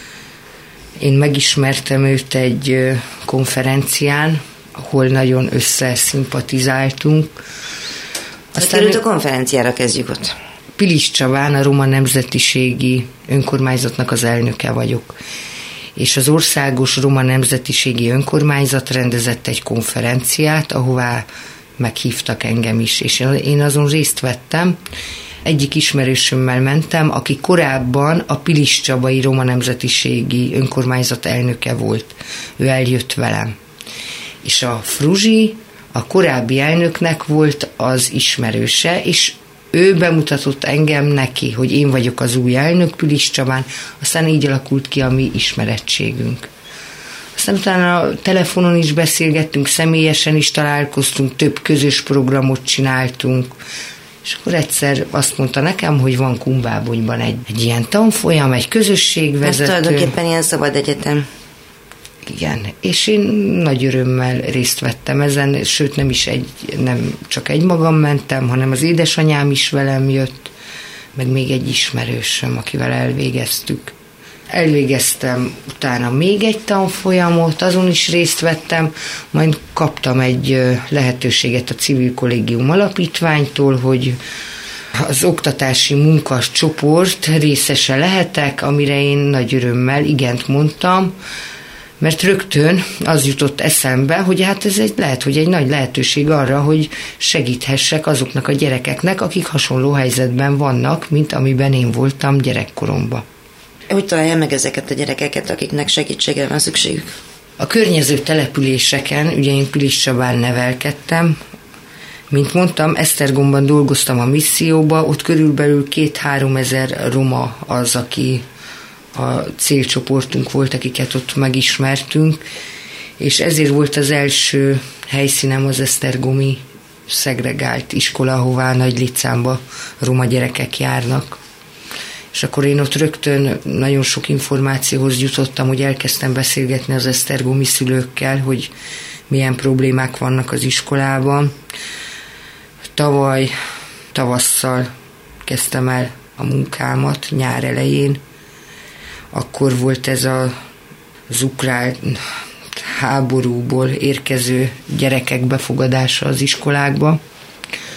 Én megismertem őt egy konferencián, ahol nagyon összeszimpatizáltunk. Aztán került a konferenciára, kezdjük ott. Pilis Csabán, a Roma Nemzetiségi Önkormányzatnak az elnöke vagyok. És az Országos Roma Nemzetiségi Önkormányzat rendezett egy konferenciát, ahová meghívtak engem is, és én azon részt vettem. Egyik ismerősömmel mentem, aki korábban a Pilis Csabai Roma Nemzetiségi Önkormányzat elnöke volt. Ő eljött velem. És a Fruzsi, a korábbi elnöknek volt az ismerőse, és ő bemutatott engem neki, hogy én vagyok az új elnök Pilis Csabán, aztán így alakult ki a mi ismerettségünk. Aztán utána a telefonon is beszélgettünk, személyesen is találkoztunk, több közös programot csináltunk, és akkor egyszer azt mondta nekem, hogy van Kumbábonyban egy, egy ilyen tanfolyam, egy közösségvezető. Ez tulajdonképpen ilyen szabad egyetem. Igen, és én nagy örömmel részt vettem ezen, sőt nem is egy, nem csak egy magam mentem, hanem az édesanyám is velem jött, meg még egy ismerősöm, akivel elvégeztük. Elvégeztem utána még egy tanfolyamot, azon is részt vettem, majd kaptam egy lehetőséget a Civil Kollégium Alapítványtól, hogy az oktatási munkacsoport részese lehetek, amire én nagy örömmel igent mondtam, mert rögtön az jutott eszembe, hogy hát ez egy, lehet, hogy egy nagy lehetőség arra, hogy segíthessek azoknak a gyerekeknek, akik hasonló helyzetben vannak, mint amiben én voltam gyerekkoromban. Hogy találja meg ezeket a gyerekeket, akiknek segítségre van szükségük? A környező településeken, ugye én Pilis Csabán nevelkedtem, mint mondtam, Esztergomban dolgoztam a misszióba, ott körülbelül két-három ezer roma az, aki a célcsoportunk volt, akiket ott megismertünk, és ezért volt az első helyszínem az esztergomi szegregált iskola, ahová Nagy Licánba roma gyerekek járnak. És akkor én ott rögtön nagyon sok információhoz jutottam, hogy elkezdtem beszélgetni az esztergomi szülőkkel, hogy milyen problémák vannak az iskolában. Tavaly tavasszal kezdtem el a munkámat, nyár elején. Akkor volt ez a, az ukrán háborúból érkező gyerekek befogadása az iskolákba.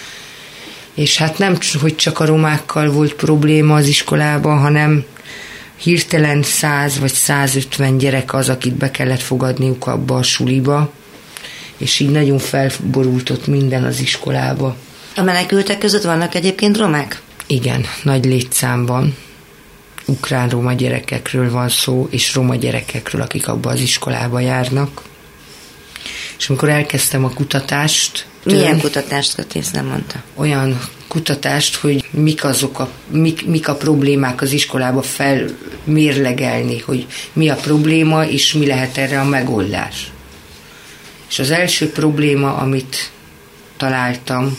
És hát nem, hogy csak a romákkal volt probléma az iskolában, hanem hirtelen száz vagy százötven gyerek az, akit be kellett fogadniuk abba a suliba, és így nagyon felborult ott minden az iskolába. A menekültek között vannak egyébként romák? Igen, nagy létszámban. Ukrán-roma gyerekekről van szó, és roma gyerekekről, akik abba az iskolába járnak. És amikor elkezdtem a kutatást... Milyen tőle, kutatást, Katész nem mondta? Olyan kutatást, hogy mik azok a, mik, mik a problémák az iskolába felmérlegelni, hogy mi a probléma, és mi lehet erre a megoldás. És az első probléma, amit találtam,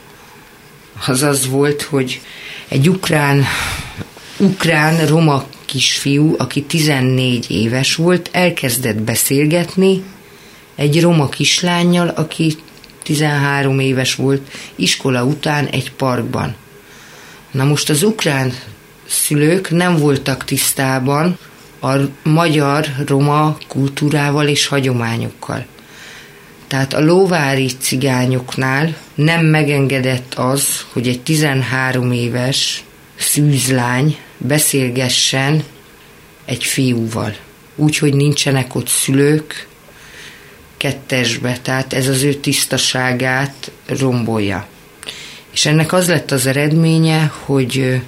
az az volt, hogy egy ukrán, ukrán roma kisfiú, aki tizennégy éves volt, elkezdett beszélgetni egy roma kislánnyal, aki tizenhárom éves volt, iskola után egy parkban. Na most az ukrán szülők nem voltak tisztában a magyar roma kultúrával és hagyományokkal. Tehát a lóvári cigányoknál nem megengedett az, hogy egy tizenhárom éves szűzlány beszélgessen egy fiúval. Úgy, hogy nincsenek ott szülők kettesbe, tehát ez az ő tisztaságát rombolja. És ennek az lett az eredménye, hogy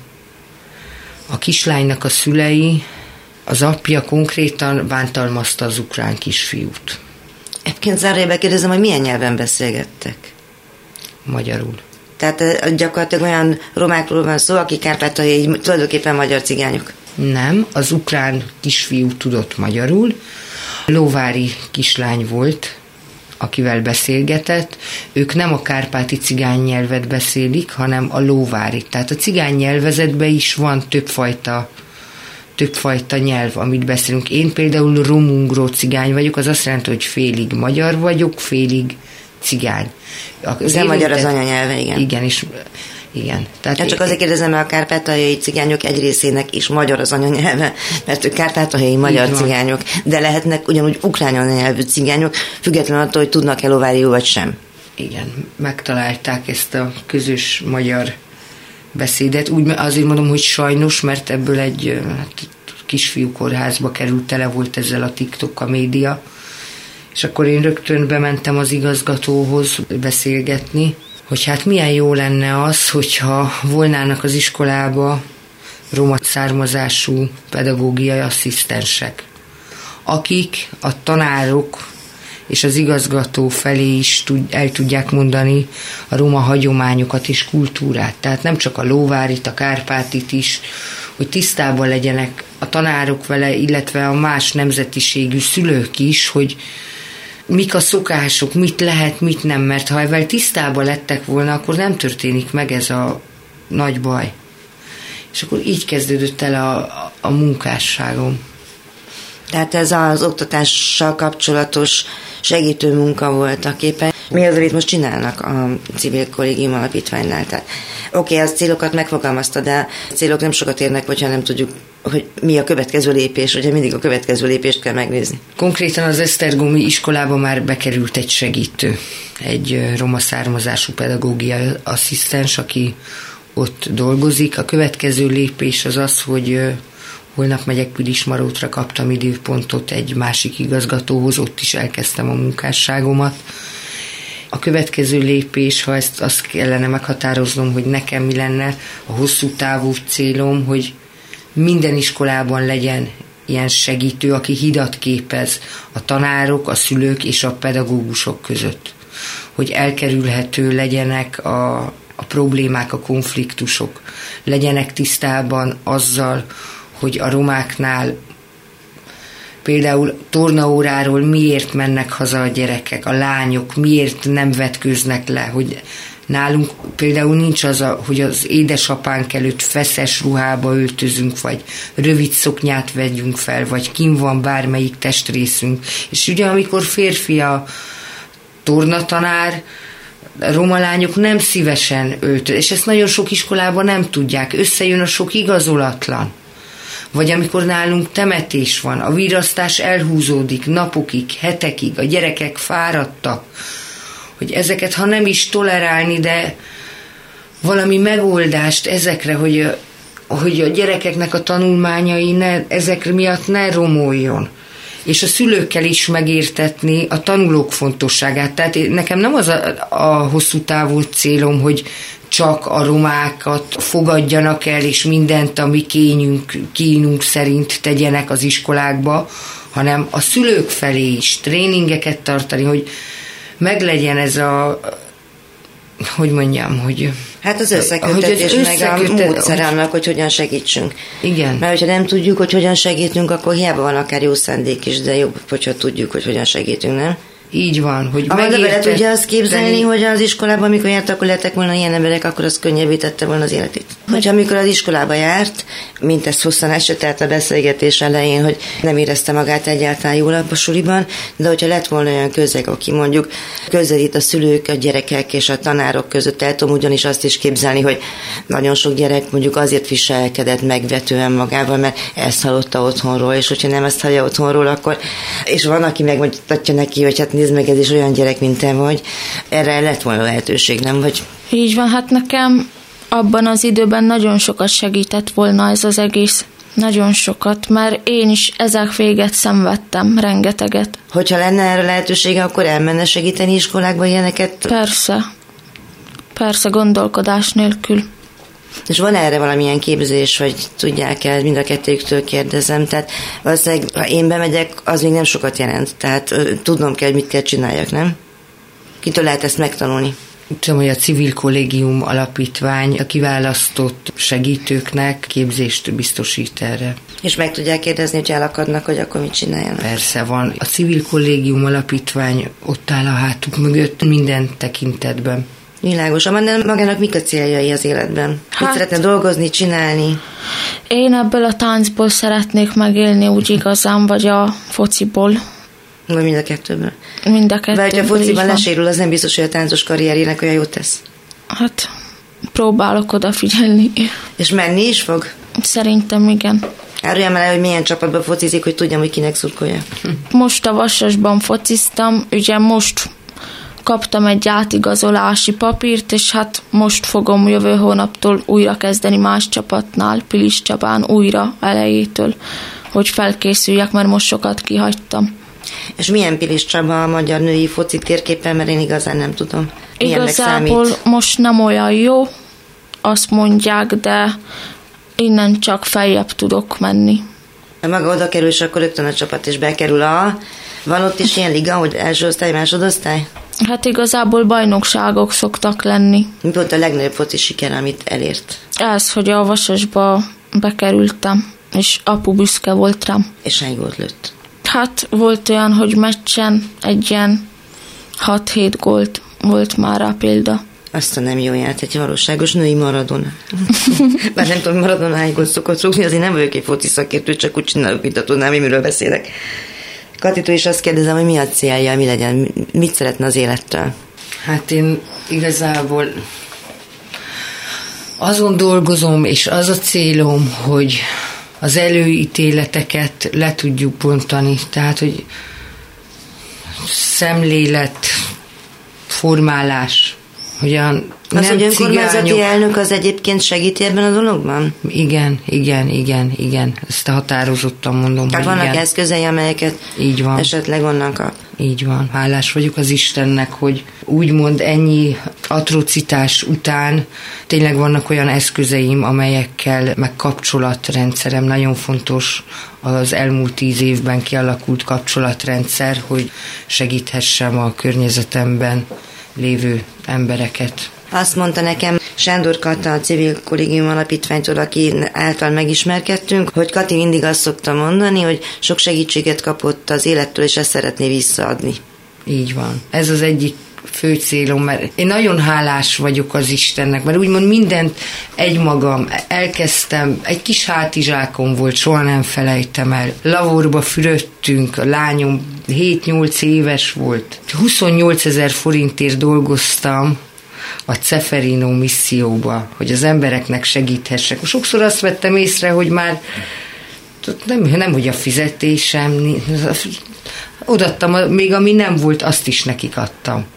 a kislánynak a szülei, az apja konkrétan bántalmazta az ukrán kisfiút. Egyébként zárójelben kérdezem, hogy milyen nyelven beszélgettek? Magyarul. Tehát gyakorlatilag olyan romákról van szó, akik kárpátaljai tulajdonképpen magyar cigányok? Nem, az ukrán kisfiú tudott magyarul, lóvári kislány volt, akivel beszélgetett. Ők nem a kárpáti cigány nyelvet beszélik, hanem a lóvári. Tehát a cigány nyelvezetben is van többfajta többfajta nyelv, amit beszélünk. Én például romungró cigány vagyok, az azt jelenti, hogy félig magyar vagyok, félig cigány. Az nem magyar az anyanyelve, igen. Igen, és igen. Tehát hát csak azért kérdezem, mert a kárpátaljai cigányok egy részének is magyar az anyanyelve, mert ők kárpátaljai magyar cigányok, de lehetnek ugyanúgy ukrán anyanyelvű cigányok, függetlenül attól, hogy tudnak-e lováriul vagy sem. Igen, megtalálták ezt a közös magyar beszédet. Úgy azért mondom, hogy sajnos, mert ebből egy hát, kisfiú kórházba került, tele volt ezzel a TikTok, a média, és akkor én rögtön bementem az igazgatóhoz beszélgetni, hogy hát milyen jó lenne az, hogyha volnának az iskolába roma származású pedagógiai asszisztensek, akik a tanárok és az igazgató felé is tud, el tudják mondani a roma hagyományokat és kultúrát. Tehát nem csak a lóvárit, a kárpátit is, hogy tisztában legyenek a tanárok vele, illetve a más nemzetiségű szülők is, hogy mik a szokások, mit lehet, mit nem, mert ha ezzel tisztában lettek volna, akkor nem történik meg ez a nagy baj. És akkor így kezdődött el a, a munkásságom. Tehát ez az oktatással kapcsolatos segítő munka volt a képen. Mi az, amit most csinálnak a Civil Kollégium Alapítványnál? Tehát oké, okay, az célokat megfogalmazta, de a célok nem sokat érnek, hogyha nem tudjuk, hogy mi a következő lépés, ugye mindig a következő lépést kell megnézni. Konkrétan az esztergomi iskolába már bekerült egy segítő, egy roma származású pedagógiai asszisztens, aki ott dolgozik. A következő lépés az az, hogy holnap megyek Pilismarótra, kaptam időpontot egy másik igazgatóhoz, ott is elkezdtem a munkásságomat. A következő lépés, ha ezt azt kellene meghatároznom, hogy nekem mi lenne a hosszú távú célom, hogy minden iskolában legyen ilyen segítő, aki hidat képez a tanárok, a szülők és a pedagógusok között. Hogy elkerülhető legyenek a, a problémák, a konfliktusok. Legyenek tisztában azzal, hogy a romáknál például tornaóráról miért mennek haza a gyerekek, a lányok miért nem vetkőznek le, hogy nálunk például nincs az, a, hogy az édesapánk előtt feszes ruhába öltözünk, vagy rövid szoknyát vegyünk fel, vagy kim van bármelyik testrészünk. És ugye amikor férfi a tornatanár, a roma lányok nem szívesen öltöz, és ezt nagyon sok iskolában nem tudják, összejön a sok igazolatlan. Vagy amikor nálunk temetés van, a virasztás elhúzódik napokig, hetekig, a gyerekek fáradtak, hogy ezeket, ha nem is tolerálni, de valami megoldást ezekre, hogy hogy a gyerekeknek a tanulmányai ne, ezek miatt ne romoljon. És a szülőkkel is megértetni a tanulók fontosságát. Tehát nekem nem az a, a hosszú távú célom, hogy csak a romákat fogadjanak el, és mindent, ami kényünk, kínunk szerint tegyenek az iskolákba, hanem a szülők felé is tréningeket tartani, hogy meglegyen ez a, hogy mondjam, hogy... Hát az összeköttetés, meg a módszer annak, hogy hogyan segítsünk. Igen. Mert hogyha nem tudjuk, hogy hogyan segítünk, akkor hiába van akár jó szándék is, de jobb, hogyha tudjuk, hogy hogyan segítünk, nem? Így van, hogy megértett... Bele tudja azt képzelni, hogy az iskolában, amikor járt, akkor lettek volna ilyen emberek, akkor az könnyebbé tette volna az életét. Hogyha amikor az iskolába járt, mint ezt hosszan esetelt a beszélgetés elején, hogy nem érezte magát egyáltalán jól a suliban, de hogyha lett volna olyan közeg, aki mondjuk közelít a szülők, a gyerekek és a tanárok között, el tudom ugyanis azt is képzelni, hogy nagyon sok gyerek mondjuk azért viselkedett megvetően magával, mert ezt hallotta otthonról, és hogyha nem ezt hallja otthonról, akkor, és van, aki megmutatja neki, hogy hát nézd meg, ez is olyan gyerek, mint te vagy, erre lett volna lehetőség, nem? Vagy... Így van, hát nekem abban az időben nagyon sokat segített volna ez az egész. Nagyon sokat, mert én is ezek véget szenvedtem, rengeteget. Hogyha lenne erre lehetősége, akkor elmenne segíteni iskolákba ilyeneket? Persze. Persze, gondolkodás nélkül. És van erre valamilyen képzés, vagy tudják el, mind a kettőjüktől kérdezem, tehát valószínűleg, ha én bemegyek, az még nem sokat jelent, tehát tudnom kell, hogy mit kell csináljak, nem? Kitől lehet ezt megtanulni? Tudom, hogy a Civil Kollégium Alapítvány a kiválasztott segítőknek képzést biztosít erre. És meg tudják kérdezni, hogy elakadnak, hogy akkor mit csináljanak? Persze van. A Civil Kollégium Alapítvány ott áll a hátuk mögött minden tekintetben. Világos. De magának mik a céljai az életben? Hát, mit szeretne dolgozni, csinálni? Én ebből a táncból szeretnék megélni úgy igazán, vagy a fociból. Vagy mind a kettőből? Mind a kettőből. Vagy ha a fociban lesérül, az nem biztos, hogy a táncos karrierjének olyan jót tesz. Hát próbálok odafigyelni. És menni is fog? Szerintem igen. Árulja már el, hogy milyen csapatban focizik, hogy tudjam, hogy kinek szurkolja. Most a Vasasban fociztam, ugye most kaptam egy átigazolási papírt, és hát most fogom jövő hónaptól újra kezdeni más csapatnál, Pilis Csabán újra elejétől, hogy felkészüljek, mert most sokat kihagytam. És milyen Pilis Csaba a magyar női foci térképen, mert én igazán nem tudom. Milyennek Igazából számít? Most nem olyan jó, azt mondják, de innen csak feljebb tudok menni. Ha maga oda kerül, és akkor rögtön a csapat is bekerül a... Van ott is ilyen liga, hogy első osztály, másodosztály? Hát igazából bajnokságok szoktak lenni. Mi volt a legnagyobb foci siker, amit elért? Ez, hogy a Vasasba bekerültem, és apu büszke volt rám. És hány gólt lőtt? Hát volt olyan, hogy meccsen egy ilyen hat-hét gólt volt már rá példa. Azt a nem jó járt, egy valóságos női Maradona. Bár nem tudom, Maradona hány gólt szokott rúgni, azért nem vagyok egy foci szakértő, csak úgy csinálok, mint a tudnám, miről beszélek. Katitól is azt kérdezem, hogy mi a célja, mi legyen, mit szeretne az élettől? Hát én igazából azon dolgozom, és az a célom, hogy az előítéleteket le tudjuk bontani, tehát, hogy szemlélet, formálás, hogy a az, hogy önkormányzati elnök az egyébként segíti ebben a dologban? Igen, igen, igen, igen. Ezt határozottan mondom, tehát hogy vannak igen. eszközei, amelyeket így van. Esetleg onnan kap. Így van. Hálás vagyok az Istennek, hogy úgymond ennyi atrocitás után tényleg vannak olyan eszközeim, amelyekkel meg kapcsolatrendszerem nagyon fontos az elmúlt tíz évben kialakult kapcsolatrendszer, hogy segíthessem a környezetemben lévő embereket. Azt mondta nekem Sándor Kata, a Civil Kollégium Alapítványtól, aki által megismerkedtünk, hogy Kati mindig azt szokta mondani, hogy sok segítséget kapott az élettől, és ezt szeretné visszaadni. Így van. Ez az egyik fő célom, mert én nagyon hálás vagyok az Istennek, mert úgymond mindent egymagam elkezdtem, egy kis hátizsákom volt, soha nem felejtem el. Lavorba fürödtünk, a lányom hét-nyolc éves volt. huszonnyolcezer forintért dolgoztam a Ceferino misszióba, hogy az embereknek segíthessek. Sokszor azt vettem észre, hogy már nem, nem hogy a fizetésem, odaadtam, még ami nem volt, azt is nekik adtam.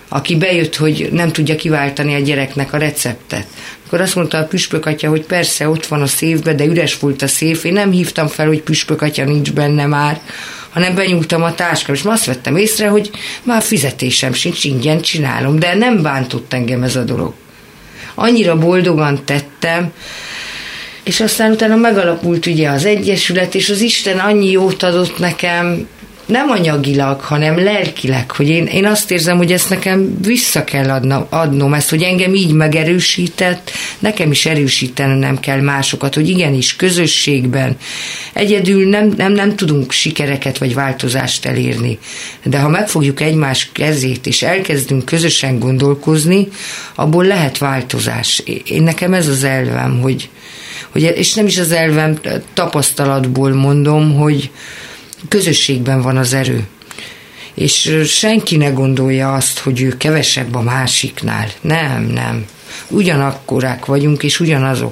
aki bejött, hogy nem tudja kiváltani a gyereknek a receptet. Akkor azt mondta a püspök atya, hogy persze ott van a széfbe, de üres volt a széf. Én nem hívtam fel, hogy püspök atya nincs benne már, hanem benyújtam a táskám, és azt vettem észre, hogy már fizetésem sincs, ingyen csinálom, de nem bántott engem ez a dolog. Annyira boldogan tettem, és aztán utána megalapult ugye az Egyesület, és az Isten annyi jót adott nekem, nem anyagilag, hanem lelkileg, hogy én, én azt érzem, hogy ezt nekem vissza kell adnom, adnom, ezt, hogy engem így megerősített, nekem is erősítenem kell másokat, hogy igenis közösségben egyedül nem, nem, nem tudunk sikereket vagy változást elérni, de ha megfogjuk egymás kezét, és elkezdünk közösen gondolkozni, abból lehet változás. Én nekem ez az elvem, hogy, hogy és nem is az elvem, tapasztalatból mondom, hogy közösségben van az erő. És senki ne gondolja azt, hogy ő kevesebb a másiknál. Nem, nem. Ugyanakkorák vagyunk, és ugyanazok.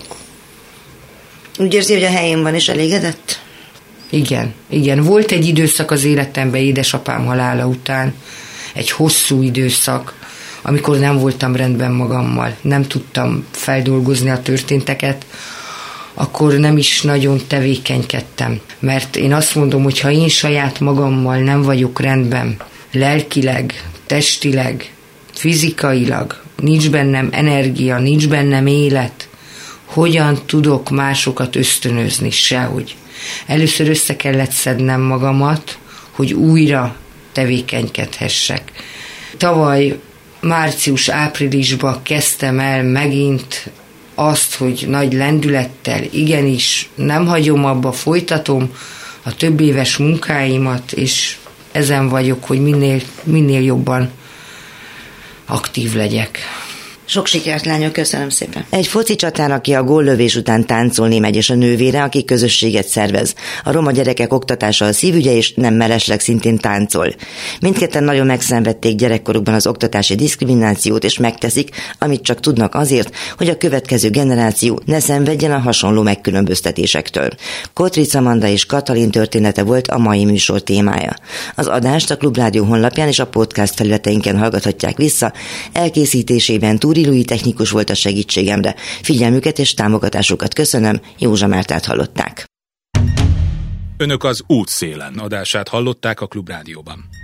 Úgy érzi, hogy a helyén van, és elégedett? Igen, igen. Volt egy időszak az életemben édesapám halála után, egy hosszú időszak, amikor nem voltam rendben magammal, nem tudtam feldolgozni a történteket, akkor nem is nagyon tevékenykedtem. Mert én azt mondom, hogy ha én saját magammal nem vagyok rendben, lelkileg, testileg, fizikailag, nincs bennem energia, nincs bennem élet, hogyan tudok másokat ösztönözni? Sehogy. Először össze kellett szednem magamat, hogy újra tevékenykedhessek. Tavaly március-áprilisban kezdtem el megint azt, hogy nagy lendülettel, igenis nem hagyom abba, folytatom a több éves munkáimat, és ezen vagyok, hogy minél, minél jobban aktív legyek. Sok sikert, lányok, köszönöm szépen. Egy foci csatán, aki a góllövés után táncolni megy, és a nővére, aki közösséget szervez. A roma gyerekek oktatása a szívügye, és nem mellesleg szintén táncol. Mindketten nagyon megszenvedték gyerekkorukban az oktatási diszkriminációt, és megteszik, amit csak tudnak azért, hogy a következő generáció ne szenvedjen a hasonló megkülönböztetésektől. Kotric Amanda és Katalin története volt a mai műsor témája. Az adást a Klubrádió honlapján és a podcast felületeinken hallgathatják vissza. Elkészítésében Túri Lui technikus volt a segítségemre. Figyelmüket és támogatásukat köszönöm, Józsa Mártát hallották. Önök az Útszélen adását hallották a Klubrádióban.